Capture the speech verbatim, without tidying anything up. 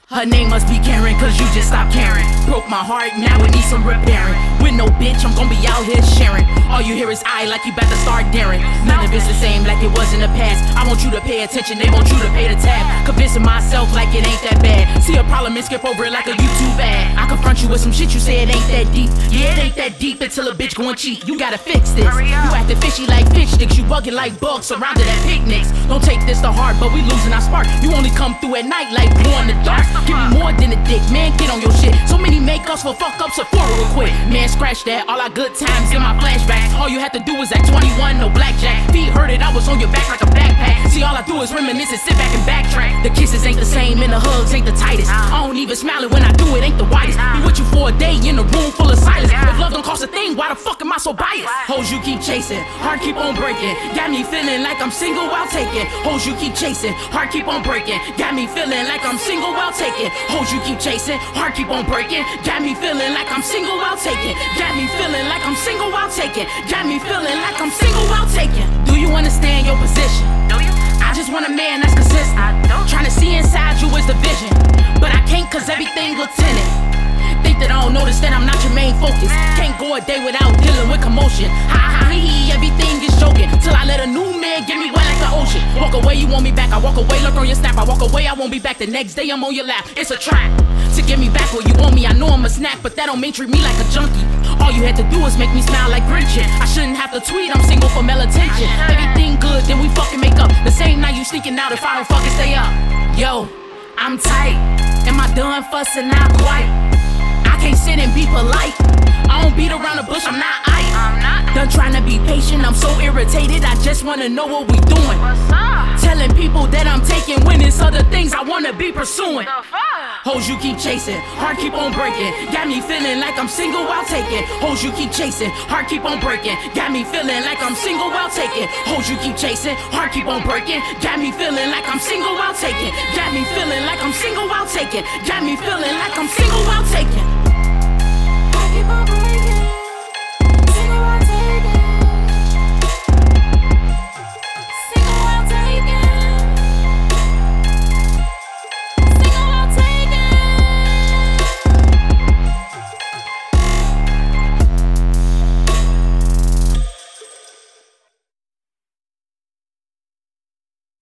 Her name must be Karen, cause you just stopped caring. Broke my heart, now it needs some repairing. With no bitch, I'm gon' be out here sharing. All you hear is I, like you about to start daring. None of it's the same like it was in the past. I want you to pay attention, they want you to pay the tab. Convincing myself like it ain't that bad. See a problem and skip over it like a YouTube ad. I confront you with some shit, you say it ain't that deep. Yeah, it ain't that deep until a bitch gon' cheat. You gotta fix this. You acting fishy like fish sticks. You bugging like bugs surrounded at picnics. Don't take this to heart, but we losing our spark. You only come through at night like blue in the dark. Give me more than a dick, man, get on your shit. So many makeups for fuck ups, Sephora real quick. Man, scratch that, all our good times in my flashbacks. All you had to do was act twenty-one, no blackjack. Feet hurted, I was on your back like a backpack. See, all I do is reminisce and sit back and backtrack. The kisses ain't the same and the hugs ain't the tightest. I don't even smile it when I do it, ain't the whitest. Be with you for a day in a room full of silence. If love don't cost a thing, why the fuck am I so biased? Hoes you keep chasing, heart keep on breaking. Got me feeling like I'm single while taking. Hoes you keep chasing, heart keep on breaking. Got me feeling like I'm single while taking. Hoes you keep chasing, heart keep on breaking. Got me feeling like I'm single while taking. Got me feeling like I'm single while taking. Got me feeling like I'm single while taking. Do you understand your position? Do you? I just want a man that's consistent. I don't. Trying to see inside you is the vision, but I can't cause everything looks tinted. Think that I don't notice that I'm not your main focus. Can't go a day without dealing with commotion. Ha ha he he, everything is joking. Till I let a new man get me wet like the ocean. Walk away, you want me back. I walk away, look on your snap. I walk away, I won't be back. The next day I'm on your lap. It's a trap to get me back where you want me. I know I'm a snack, but that don't mean treat me like a junkie. All you had to do is make me smile like Grinchen. I shouldn't have to tweet, I'm single for male attention. Everything good, then we fucking make up. The same night you sneaking out if I don't fucking stay up. Yo, I'm tight. Am I done fussing? Not quite. I can't sit and be polite. I don't beat around the bush, I'm not I. I'm not done trying to be patient, I'm so irritated. I just wanna know what we doing. What's up? Telling people that I'm taking when it's other things I wanna be pursuing. Hoes you keep chasing, heart keep on breaking. Got me feeling like I'm single while taking. Hoes you keep chasing, heart keep on breaking. Got me feeling like I'm single while taking. Hoes you keep chasing, heart keep on breaking. Got me feeling like I'm single while taking. Got me feeling like I'm single while taking. Got me feeling like I'm single while taking. Keep on breaking.